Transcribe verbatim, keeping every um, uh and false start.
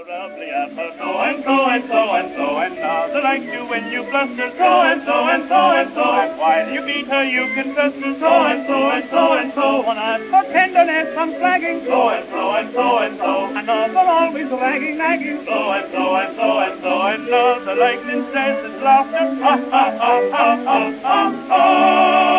lovely apple. So and so and so and so, and another likes you when you bluster. So and so and so and so, and while you beat her you confess her. So and so and so and so, one eye for tenderness, some flagging. So and so and so and so, another always ragging, nagging. So and so and so and so, another likes incessant laughter. Ha ha ha ha ha ha ha.